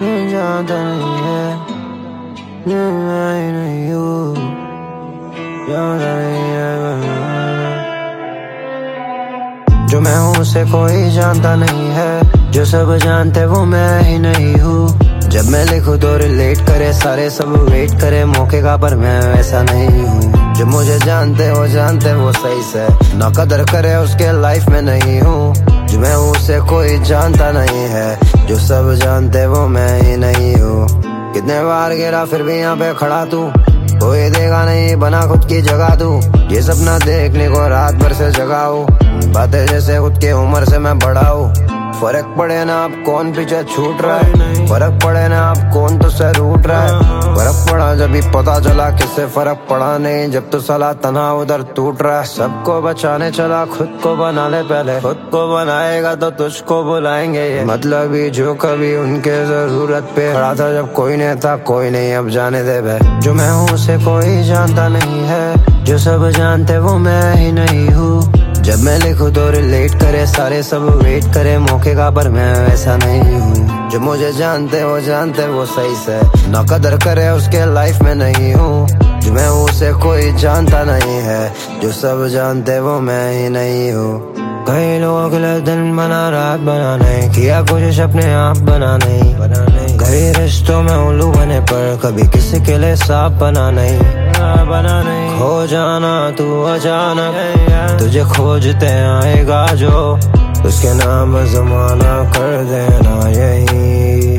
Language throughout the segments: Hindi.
जानता नहीं है, मैं नहीं हूँ, जानता नहीं है। जो मैं हूँ उसे कोई जानता नहीं है, जो सब जानते वो मैं ही नहीं हूँ। जब मैं लिखूं तो रिलेट करे सारे, सब वेट करे मौके का, पर मैं वैसा नहीं हूँ। जो मुझे जानते वो सही से ना कदर करे, उसके लाइफ में नहीं हूँ। जो मैं हूँ उसे कोई जानता नहीं है, जो सब जानते वो मैं ही नहीं हूँ। कितने बार गिरा फिर भी यहाँ पे खड़ा तू, कोई देगा नहीं बना खुद की जगह तू। ये सपना देखने को रात भर से जगा हूँ, बातें जैसे खुद की उम्र से मैं बड़ा हूँ। फर्क पड़े ना आप कौन पीछे छूट रहा है, फर्क पड़े ना आप कौन तो से रूठ रहा है। फर्क पड़ा जब भी पता चला किससे फर्क पड़ा नहीं, जब तो साला तना उधर टूट रहा है। सबको बचाने चला खुद को बना ले पहले, खुद को बनाएगा तो तुझको बुलाएंगे ये मतलब ही। जो कभी उनके जरूरत पे खड़ा था जब कोई नहीं था, कोई नहीं अब जाने दे बे। जो मैं हूँ उसे कोई जानता नहीं है, जो सब जानते वो मैं ही नहीं हूँ। जब मैं लिखूं तो रिलेट करे सारे, सब वेट करे मौके का, पर मैं वैसा नहीं हूँ। जो मुझे जानते वो सही से ना कदर करे, उसके लाइफ में नहीं हूँ। जो मैं हूँ उसे कोई जानता नहीं है, जो सब जानते वो मैं ही नहीं हूँ। कई लोगों के लिए दिन बना रात बना नहीं, किया कोशिश अपने आप बना नहीं। कई रिश्तों में उल्लू बने पर कभी किसी के लिए सांप बना नहीं। खो जाना तू अचानक, तुझे खोजते आएगा जो, उसके नाम जमाना कर देना यही।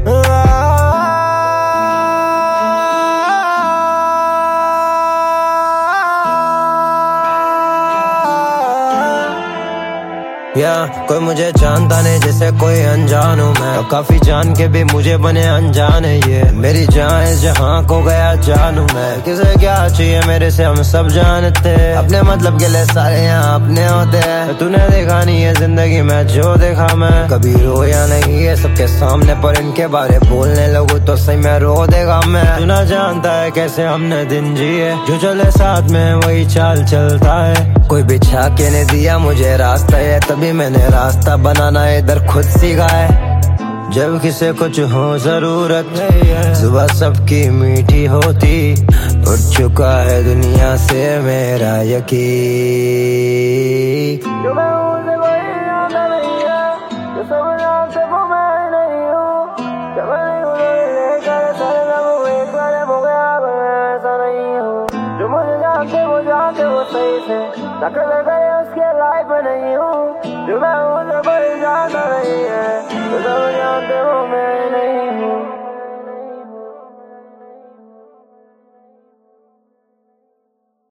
कोई मुझे जानता नहीं जैसे कोई अनजान हूँ मैं, और काफी जान के भी मुझे बने अनजान है ये। मेरी जान इस जहाँ को गया जानू मैं, किसे क्या चाहिए मेरे से हम सब जानते। अपने मतलब के लिए सारे यहाँ अपने होते हैं, तूने देखा नहीं है जिंदगी में जो देखा मैं। कभी रोया नहीं है सबके सामने, पर इनके बारे बोलने लगूं तो सही में रो देगा मैं। तू ना जानता है कैसे हमने दिन जिए, जो चले साथ में वही चाल चलता है। कोई बिछा के ने दिया मुझे रास्ता है, तभी मैंने रास्ता बनाना इधर खुद सीखा है। जब किसे कुछ हो जरूरत, सुबह सबकी मीठी होती। उठ चुका है दुनिया से मेरा यकीन। जो मैं हूँ उसे कोई जानता नहीं है, जो सब जानते वो मैं नहीं हूँ। जब मैं नहीं हूँ लेकर सारे सब एक बार हो गया, मैं ऐसा नहीं हूँ। जो मुझे जानते वो सही से नकल करे, उसके लाइफ में नहीं हूँ। जो मैं हूँ उसे कोई जानता नहीं है, जो सब जानते वो